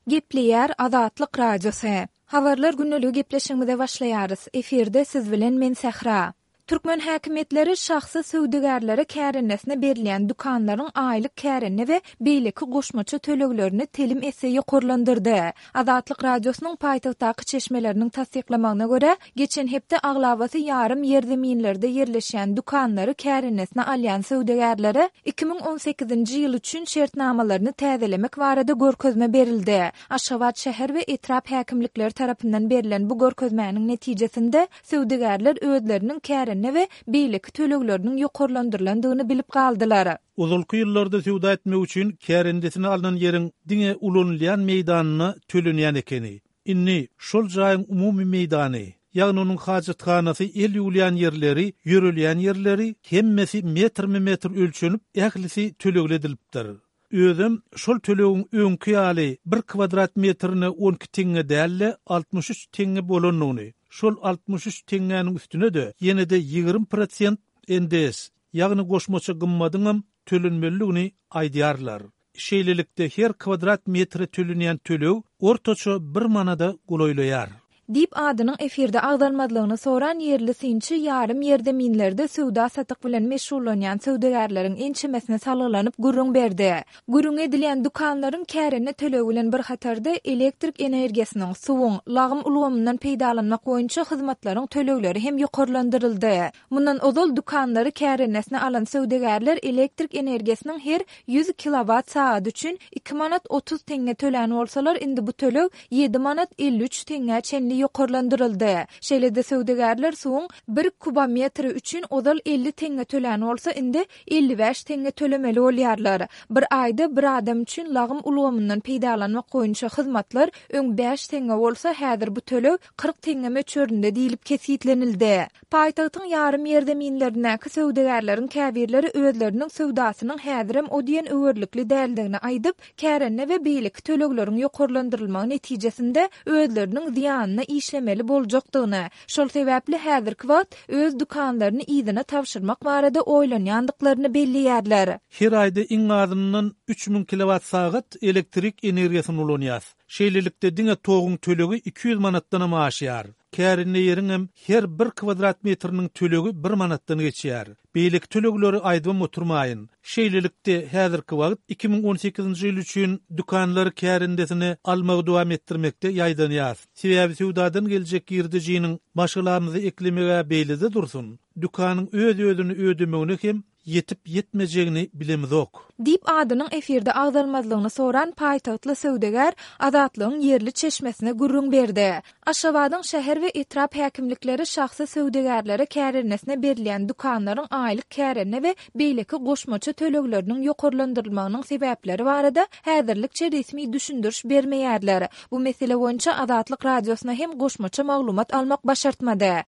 Gepleýär Azatlyk Radiosu. Habarlar günnäli gepleşigimize başlaýarys. Eferde siz bilen men Sehra. Türkmen häkimetleri şahsy söwdegärlere kärennesine berilýän dukanlaryň aýlyk käreni we beýleki goşmaça töleglerini telim etse ýokurlandyrdy. Azatlyk Radiosynyň paýtagtdaky çeşmeleriniň tasdiklamagyna görä, geçen hepde Aglabasy ýarym ýer zeminlerde ýerleşýän dukanlary kärennesine alýan söwdegärlere 2018-nji ýyl üçin şertnamalaryny täzelemek barada görkezme berildi. Aşgabat şäher we etrap häkimlikleri tarapyndan berilen bu görkezmäniň netijesinde söwdegärler özleriniň käreni we beýleki tölegleriniň ýokurlandyrlandygyny bilip galdylar. Uzulky ýyllarda sewda etmek üçin kärendesini alynan ýeriň diňe ulanylýan meýdanyna tölenýän ekeni. Inni şol jaýyň umumy meýdany, ýagny onuň hajathanasy, el ýuwlayan ýerleri, ýörülýän ýerleri hemmesi metr ölçülüp, ählisi tölegledilipdir. Özüm şol tölegiň öňki ýaly 1 kvadrat metrini 12 teňe dälle 63 teňe bolanyny. Şol 63 teňäniň üstüne de ýene-de 20% endes, ýagny goşmaça gymmadyňam tölenmeligini aýdýarlar. Şeýlelikde her kvadrat metri tölenýän töleg ortaça 1 manada gulaýlaýar. Dip adynyň eferde agdarmadlygyny soran ýerli sinçi ýarym ýerdeminlerde söwda satyk bilen meşgullanýan söwdegärleriň ençemesine salgylanyp gurrun berdi. Gurrun edilýän dukanlaryň käreni töleg bilen bir hatarda elektrik energiýasynyň, suwuň, lagym ulgamyndan peýdalanmak boýunça hyzmatlaryň tölegleri hem ýokurlandyryldy. Mundan ozal dukanlary kärenesine alan söwdegärler elektrik energiýasynyň her 100 kWh üçin 2 manat 30 teňe töläni bolsalar, indi bu töleg 7 manat 53 teňe çenli ýokurlandyryldy. Şeýlede söwdegärler suwuň 1 kubometri üçin ozal 50 teňe töläni bolsa, indi 55 teňe tölemeli bolýarlar. Bir aýda bir adam üçin lagym ulgamyndan peýdalanmak boýunça hyzmatlar öň 5 teňe bolsa, häzir bu töleg 40 teňe möçöründe diýilip kesitlenildi. Paýtagtyň ýarym ýerdeminlerine söwdegärleriň käbirleri özleriniň söwdasynyň häzirem o diýen öwürlikli däldigini aýdyp, käreni we beýleki tölegleriň ýokurlandyrylmagy netijesinde özleriniň ziýanyna işlemeli boljakdygyny, şol sebäpli häzirki wagt öz dukanlaryny ýygyna tapşyrmak barada oýlanýandyklaryny belliýärler. Her aýda iň azyndan 3000 kWh elektrik energiýasyny ulanýar. Şeýlelikde diňe toğuň tölegi 200 manatdan maşýar. Kärine ýeriň her 1 kvadrat metriniň tölegi 1 manatdan geçýär. Beýleki tölegleri aýdym oturmaýyn. Şeýlelikde häzirki wagt 2018-nji ýyl üçin dukanlar kärendesini almagy dowam etdirmekde ýaýdanýar. Sebäbi söwdadan geljek girdijiniň başgalarymyzy eklemege beýlede dursun. Dukanyň öz-özüni ödemegine hem yetip yetmejegini bilemizok. Dip adynyň eferde agdarmadlygyny soran paýtagtly söwdegär Azatlygyň ýerli çeşmesine gurrun berdi. Aşgabatyň şäher we etrap häkimlikleri şahsy söwdegärlere kärennesine berilýän dukanlaryň aýlyk käreni we beýleki goşmaça tölegleriniň ýokurlandyrylmagynyň sebäpleri barada häzirlikçe resmi düşündiriş bermeýärler. Bu mesele boýunça Azatlyk Radiosyna hem goşmaça maglumat almak başartmady.